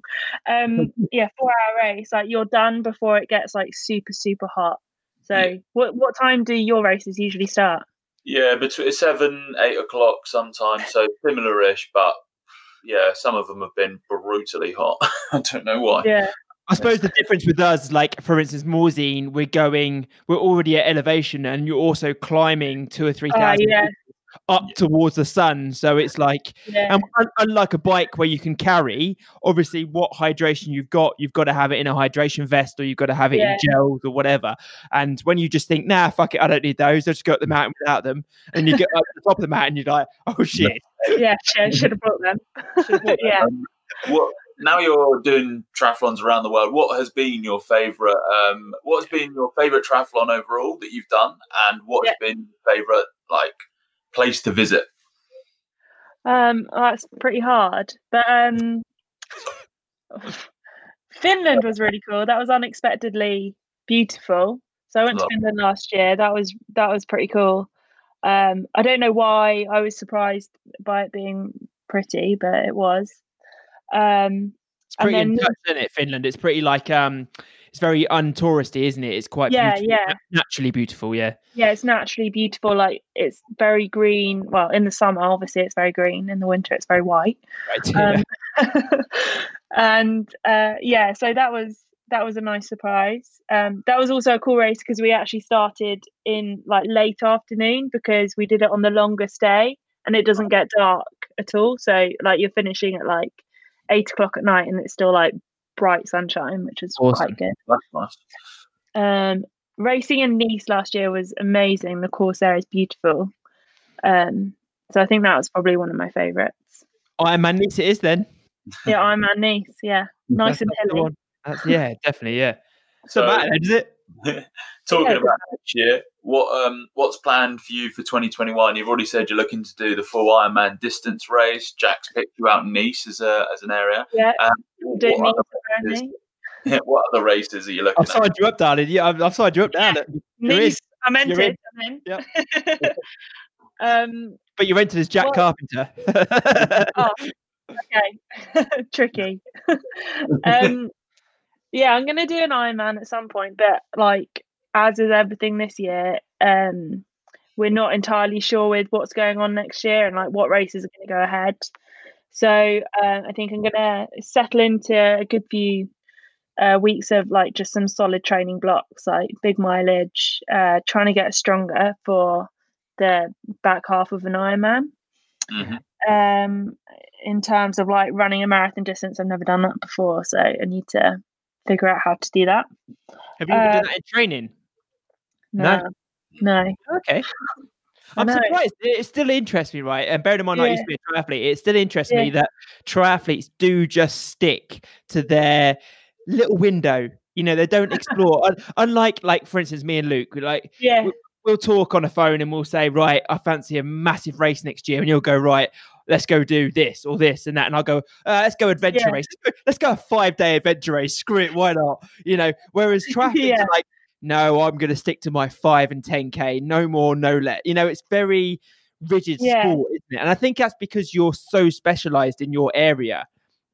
4-hour race. Like you're done before it gets like super, super hot. So what time do your races usually start? Yeah, between 7, 8 o'clock sometimes. So similar-ish, but some of them have been brutally hot. I don't know why. Yeah. I suppose the difference with us, like for instance, Morzine, we're already at elevation, and you're also climbing 2,000 or 3,000 up towards the sun. So it's like, and unlike a bike where you can carry, obviously what hydration you've got to have it in a hydration vest, or you've got to have it in gels or whatever. And when you just think, nah, fuck it, I don't need those, I'll just go up the mountain without them. And you get up to the top of the mountain, you're like, oh shit. Yeah, should have brought them. now you're doing triathlons around the world. What has been your favourite? What has been your favourite triathlon overall that you've done, and what has been your favourite place to visit? That's pretty hard, but Finland was really cool. That was unexpectedly beautiful. So I went to Finland last year. That was pretty cool. I don't know why I was surprised by it being pretty, but it was. It's pretty untouched, isn't it, Finland? It's pretty it's very untouristy, isn't it? It's quite naturally beautiful. Yeah, it's naturally beautiful. Like, it's very green. Well, in the summer, obviously, it's very green. In the winter, it's very white. Right. And so that was a nice surprise. That was also a cool race because we actually started in late afternoon because we did it on the longest day, and it doesn't get dark at all. So you're finishing at 8:00 at night, and it's still bright sunshine, which is quite good. That's nice. Racing in Nice last year was amazing. The course there is beautiful. So I think that was probably one of my favourites. Ironman Nice it is then. Yeah, Ironman Nice. Yeah, nice and hilly. Definitely. Yeah. So Matt, is it? Talking about next year, what's planned for you for 2021? You've already said you're looking to do the full Ironman distance race. Jack's picked you out Nice as an area. Yeah. What other races are you looking at? I've signed you up, darling. Yeah, I've signed you up now. Nice. I'm entered. Yep. But you're entered as Jack Carpenter. Okay. Tricky. Yeah, I'm going to do an Ironman at some point, but as is everything this year, we're not entirely sure with what's going on next year and what races are going to go ahead. So I think I'm going to settle into a good few weeks of just some solid training blocks, big mileage, trying to get stronger for the back half of an Ironman. Mm-hmm. In terms of running a marathon distance, I've never done that before, so I need to figure out how to do that. Have you ever done that in training? No. Okay. I'm surprised. It still interests me, right? And bearing in mind, I used to be a triathlete. It still interests me that triathletes do just stick to their little window. They don't explore. Unlike, for instance, me and Luke, we'll talk on a phone and we'll say, right, I fancy a massive race next year, and you'll go, right, let's go do this or this and that, and I'll go, let's go adventure race. Let's go a 5-day adventure race. Screw it, why not? Whereas triathletes are no, I'm going to stick to my 5 and 10K, no more, no less. It's very rigid sport, isn't it? And I think that's because you're so specialized in your area.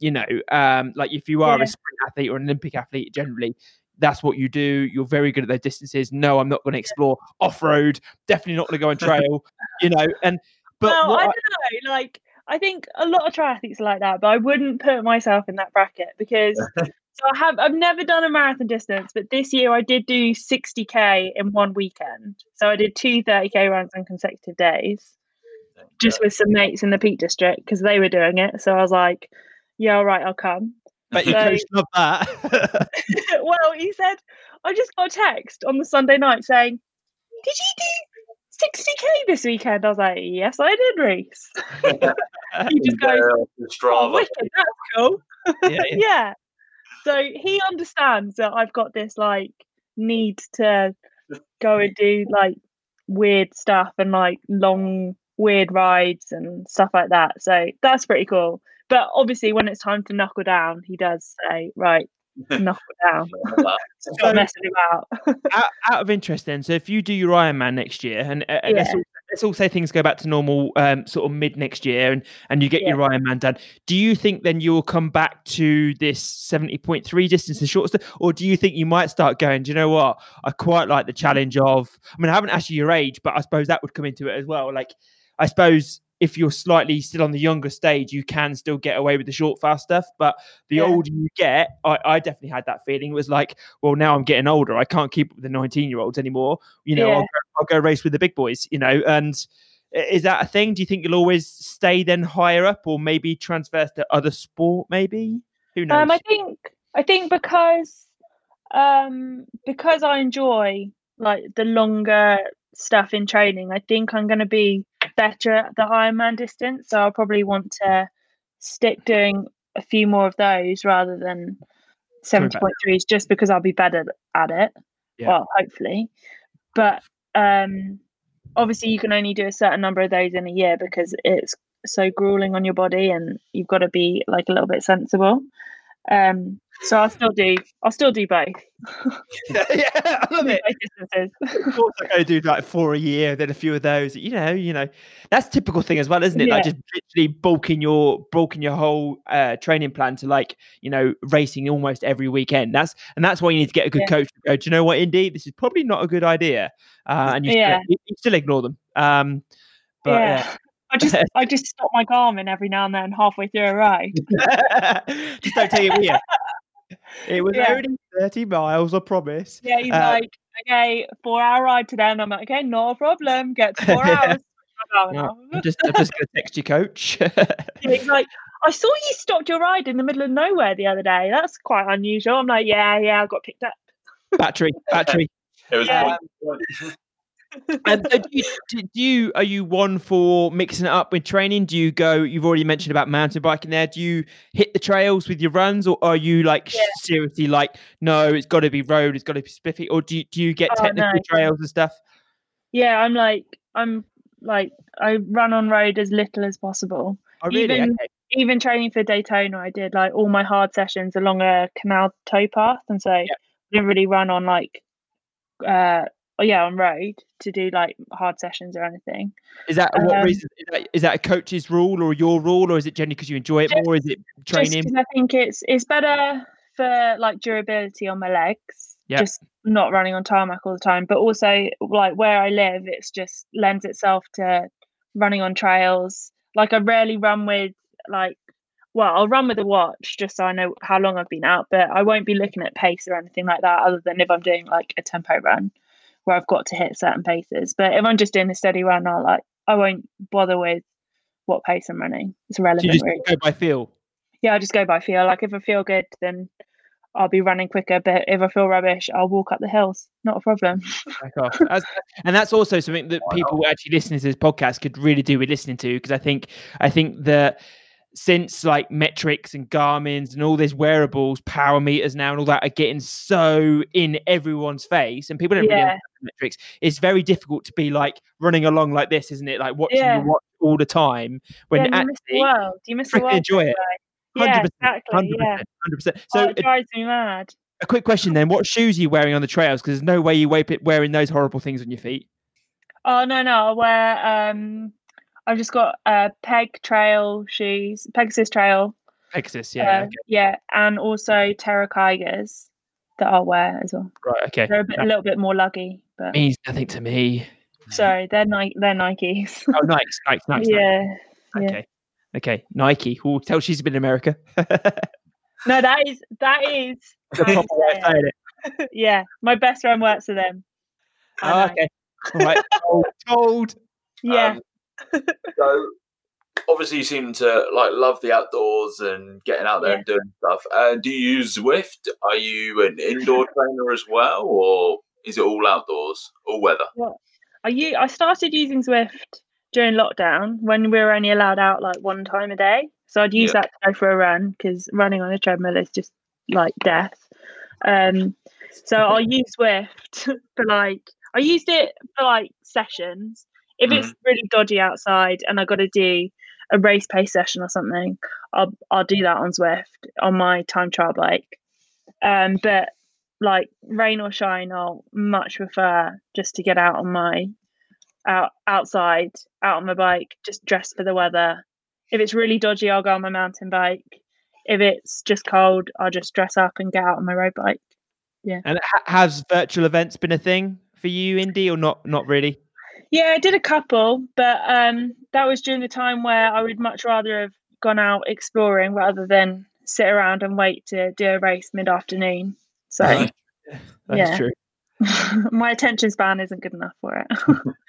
If you are a sprint athlete or an Olympic athlete, generally, that's what you do. You're very good at those distances. No, I'm not going to explore off-road. Definitely not going to go on trail. But I don't know. I think a lot of triathletes are like that, but I wouldn't put myself in that bracket because I've never done a marathon distance, but this year I did do 60k in one weekend. So I did 2 30k runs on consecutive days, just with some mates in the Peak District because they were doing it. So I was like, yeah, all right, I'll come. But you coach love that. Well, he said, I just got a text on the Sunday night saying, did you do 60k this weekend? I was like, yes, I did, Reese. He just goes, oh, wicked, that's cool. Yeah. So he understands that I've got this need to go and do weird stuff and long weird rides and stuff like that. So that's pretty cool. But obviously when it's time to knuckle down, he does say, right, knuckle down. Stop messing about. Out of interest then, so if you do your Ironman next year, and let's all say things go back to normal sort of mid next year and you get your Ironman done, do you think then you'll come back to this 70.3 distance, the shortest, or do you think you might start going, do you know what, I quite like the challenge of, I haven't asked you your age, but I suppose that would come into it as well. I suppose if you're slightly still on the younger stage, you can still get away with the short, fast stuff. But the older you get, I definitely had that feeling. It was well, now I'm getting older. I can't keep up with the 19-year-olds anymore. I'll go race with the big boys, And is that a thing? Do you think you'll always stay then higher up, or maybe transverse to other sport? Maybe, who knows? I think because I enjoy the longer stuff in training, I think I'm going to be better at the Ironman distance, so I'll probably want to stick doing a few more of those rather than 70.3s, just because I'll be better at it. Yeah. Well, hopefully. But obviously you can only do a certain number of those in a year because it's so grueling on your body, and you've got to be like a little bit sensible. So I'll still do both. Yeah, I love it. Of course, I do like 4 a year, then a few of those. You know, that's a typical thing as well, isn't it? Yeah. Like just literally bulking your whole training plan to like, you know, racing almost every weekend. That's why you need to get a good coach to go, do you know what, Indy, this is probably not a good idea, and you still ignore them. I just stop my Garmin every now and then halfway through a ride. Just don't take it with you. It was only 30 miles, I promise. Yeah, he's like, okay, 4-hour ride today. And I'm like, okay, no problem. Get to 4 hours. I'm just going to text your coach. He's like, I saw you stopped your ride in the middle of nowhere the other day. That's quite unusual. I'm like, yeah, I got picked up. Battery. It was and so are you one for mixing it up with training? Do you go, you've already mentioned about mountain biking there, do you hit the trails with your runs, or are you like seriously like, no, it's got to be road, it's got to be spiffy, or do you get technical trails and stuff? Yeah, I'm like I run on road as little as possible. Oh, really? Even training for Daytona, I did like all my hard sessions along a canal towpath, and so I didn't really run on like on road to do like hard sessions or anything. Is that what reason? Is that a coach's rule or your rule, or is it generally because you enjoy it more? Is it training? I think it's better for like durability on my legs. Just not running on tarmac all the time, but also like where I live, it's just lends itself to running on trails. Like I rarely run with I'll run with a watch just so I know how long I've been out, but I won't be looking at pace or anything like that, other than if I'm doing like a tempo run where I've got to hit certain paces. But if I'm just doing a steady run, I won't bother with what pace I'm running. It's irrelevant. So you just go by feel? Yeah, I just go by feel. Like if I feel good, then I'll be running quicker. But if I feel rubbish, I'll walk up the hills. Not a problem. And that's also something that people actually listening to this podcast could really do with listening to, because I think that since like metrics and Garmin's and all these wearables, power meters now and all that are getting so in everyone's face, and people don't really understand metrics, it's very difficult to be like running along like this, isn't it? Like watching your watch all the time when actually you miss the world. Enjoy it. 100%, exactly. 100%. So it drives me mad. A quick question then: what shoes are you wearing on the trails? Because there's no way you wearing those horrible things on your feet. Oh no! I wear I've just got Peg Trail shoes, Pegasus Trail. Pegasus, and also Terra Kygers that I'll wear as well. Right, okay. They're a little bit more luggy, but means nothing to me. Sorry, they're Nikes. Oh, Nikes. Yeah. Okay, Nike. We'll tell she's been in America. No, that is the proper way of saying it. Yeah, my best friend works for them. Oh, okay. All right. Told. Yeah. So obviously you seem to like love the outdoors and getting out there and doing stuff. Do you use Zwift? Are you an indoor trainer as well, or is it all outdoors, all weather? Well, I started using Zwift during lockdown when we were only allowed out like one time a day. So I'd use that to go for a run, because running on a treadmill is just like death. So I'll use Zwift for I used it for sessions. If it's really dodgy outside and I got to do a race pace session or something, I'll do that on Zwift on my time trial bike. But rain or shine, I'll much prefer just to get out on my outside on my bike, just dress for the weather. If it's really dodgy, I'll go on my mountain bike. If it's just cold, I'll just dress up and get out on my road bike. Yeah. And has virtual events been a thing for you, Indy, or not really? Yeah, I did a couple, but that was during the time where I would much rather have gone out exploring rather than sit around and wait to do a race mid-afternoon. So that's true. My attention span isn't good enough for it.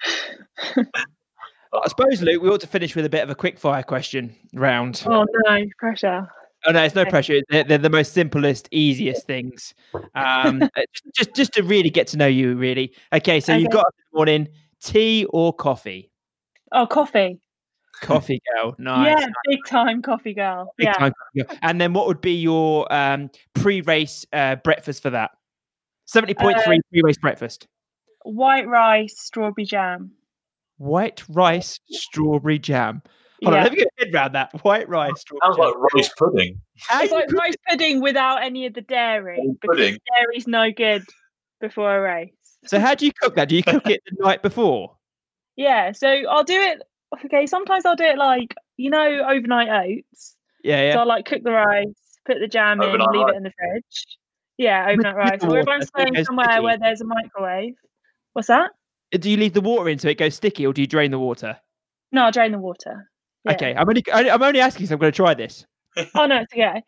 I suppose, Luke, we ought to finish with a bit of a quick-fire question round. Oh, no, pressure. Oh, no, it's no pressure. They're the most simplest, easiest things. Just to really get to know you, really. Okay, so you've got up in the morning, tea or coffee? Oh, coffee. Coffee girl, nice. Yeah, big time coffee girl. Big time coffee girl. And then what would be your pre-race breakfast for that? 70.3 pre-race breakfast. White rice, strawberry jam. White rice, strawberry jam. Hold on, let me get a head around that. White rice, strawberry Sounds like rice pudding. It's like rice pudding without any of the dairy. Because dairy's no good before a race. So how do you cook that? Do you cook it the night before? Yeah, so I'll do it. Okay, sometimes I'll do it like, overnight oats. Yeah. So I'll like cook the rice, put the jam in, leave it in the fridge. Yeah, overnight rice. Or if I'm staying somewhere where there's a microwave. What's that? Do you leave the water in so it goes sticky, or do you drain the water? No, I drain the water. Yeah. Okay, I'm only asking because I'm going to try this. Oh no, it's okay.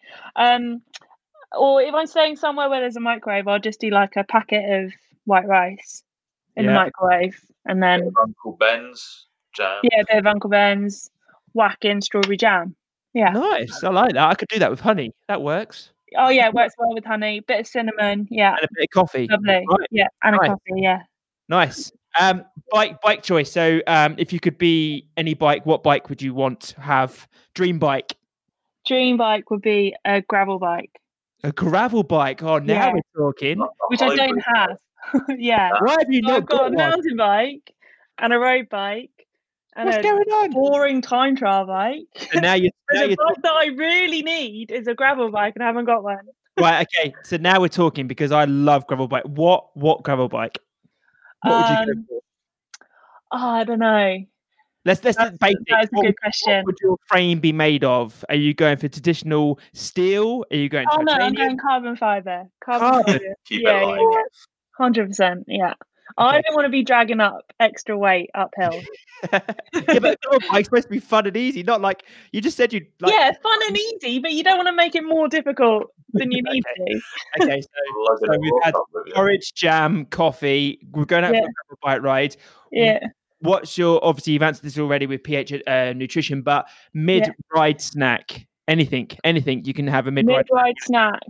Or if I'm staying somewhere where there's a microwave, I'll just do like a packet of white rice in the microwave, and then Uncle Ben's jam. Yeah, a bit of Uncle Ben's, whack in strawberry jam. Yeah, nice. I like that. I could do that with honey. That works. Oh yeah, it works well with honey. Bit of cinnamon. Yeah, and a bit of coffee. Lovely. Right. Yeah, and a coffee. Yeah. Nice. Bike choice. So, if you could be any bike, what bike would you want to have? Dream bike. Dream bike would be a gravel bike. A gravel bike. Oh, now we're talking. Which I don't have. Yeah. Why have you not got a mountain bike and a road bike and what's going on? Boring time trial bike. And now the bike that I really need is a gravel bike, and I haven't got one. Right. Okay. So now we're talking because I love gravel bike. What gravel bike? What would you go for? Oh, I don't know. Let's basic. That's a good question. What would your frame be made of? Are you going for traditional steel? Are you going? Oh no, I'm going carbon fiber. Carbon. Keep it light. 100%. Yeah. I don't want to be dragging up extra weight uphill. Yeah, but gravel bike's supposed to be fun and easy, not like you just said you'd like. Yeah, fun and easy, but you don't want to make it more difficult than you need to. Okay, so we've had porridge, jam, coffee. We're going out for a gravel bike ride. Yeah. What's your, obviously you've answered this already with PH nutrition, but mid-ride snack, anything you can have a mid-ride snack.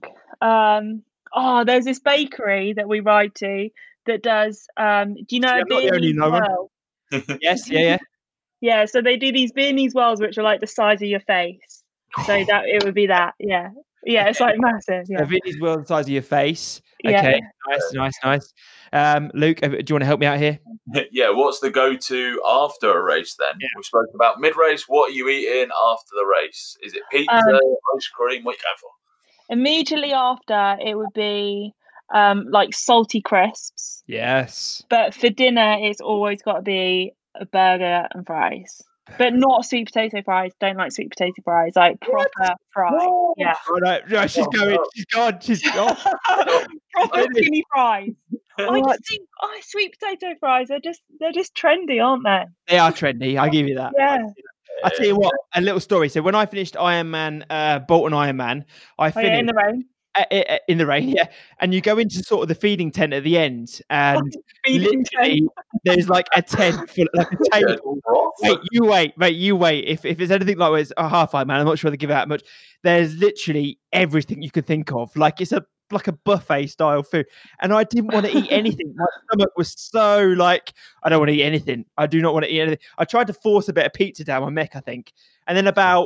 There's this bakery that we ride to that does, do you know Viennese whirl? Yes, yeah. Yeah, so they do these Viennese whirls which are like the size of your face. So that it would be that, yeah. Yeah, it's like massive. Yeah. So Viennese whirl the size of your face. Okay, nice. Luke, do you want to help me out here? Yeah, what's the go-to after a race then? Yeah. We spoke about mid-race. What are you eating after the race? Is it pizza, ice cream? What are you going for? Immediately after, it would be like salty crisps. Yes. But for dinner, it's always got to be a burger and fries. But not sweet potato fries. Don't like sweet potato fries. Like proper fries. No. Yeah. Oh, no, she's going. She's gone. Proper skinny fries. I just think, sweet potato fries. They're just trendy, aren't they? They are trendy. I give you that. Yeah. I tell you what, a little story. So when I finished Ironman, Bolton Ironman, I finished in the rain. In the rain, yeah. And you go into sort of the feeding tent at the end, and literally there's like a tent full, like a table. Mate, you wait. If there's anything like it's a half Ironman, I'm not sure they give out much. There's literally everything you can think of. Like it's like a buffet style food, and I didn't want to eat anything. My stomach was so like, I don't want to eat anything. I do not want to eat anything. I tried to force a bit of pizza down my neck, I think, and then about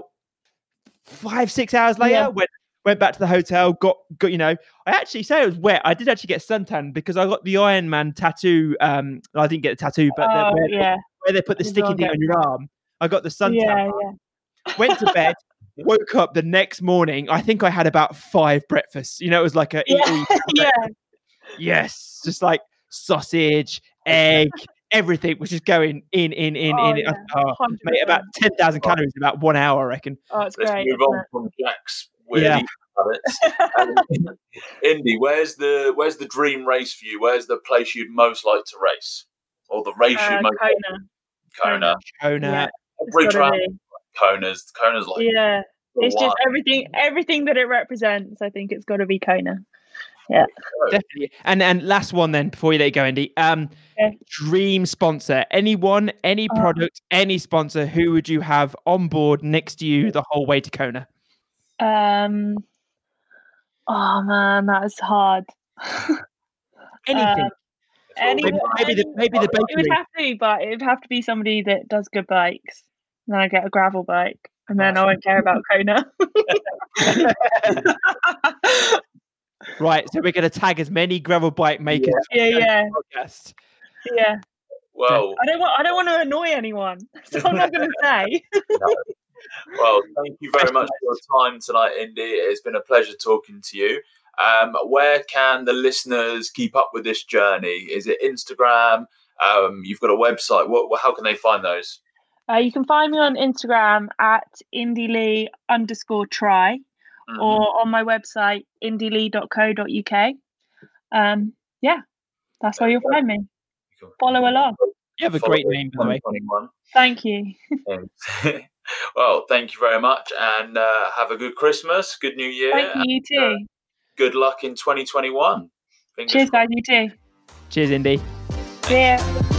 5-6 hours later, went back to the hotel. Got I actually say it was wet. I did actually get suntan because I got the Iron Man tattoo. I didn't get the tattoo, but where they put the sticky thing on your arm, I got the suntan. Went to bed. Woke up the next morning. I think I had about 5 breakfasts. It was like yes, just like sausage, egg, everything was just going in. Mate, about 10,000 calories in about 1 hour, I reckon. Oh, it's Let's great. move on from Jack's weird habits. Indy, where's the dream race for you? Where's the place you'd most like to race, or the race you'd most Kona. Kona. Every track. Kona's like it's just everything that it represents. I think it's got to be Kona. Yeah, definitely. And last one then before you let it go, Indy. Dream sponsor, anyone, any product, any sponsor. Who would you have on board next to you the whole way to Kona? Oh man, that is hard. Anything. Maybe the bakery. It would have to be somebody that does good bikes. then I get a gravel bike, and then I won't care about Kona. Right, so we're going to tag as many gravel bike makers. Yeah. Well, I don't want to annoy anyone, so I'm not going to say. No. Well, thank you very much for your time tonight, Indy. It's been a pleasure talking to you. Where can the listeners keep up with this journey? Is it Instagram? You've got a website. How can they find those? You can find me on Instagram at indylee_try, or on my website indylee.co.uk. That's where you'll find me. Follow along. You have a great name, by the way. Thank you. Well, thank you very much, and have a good Christmas, good New Year. Thank you, you too. Good luck in 2021. Cheers, guys, you too. Cheers, Indy. See ya.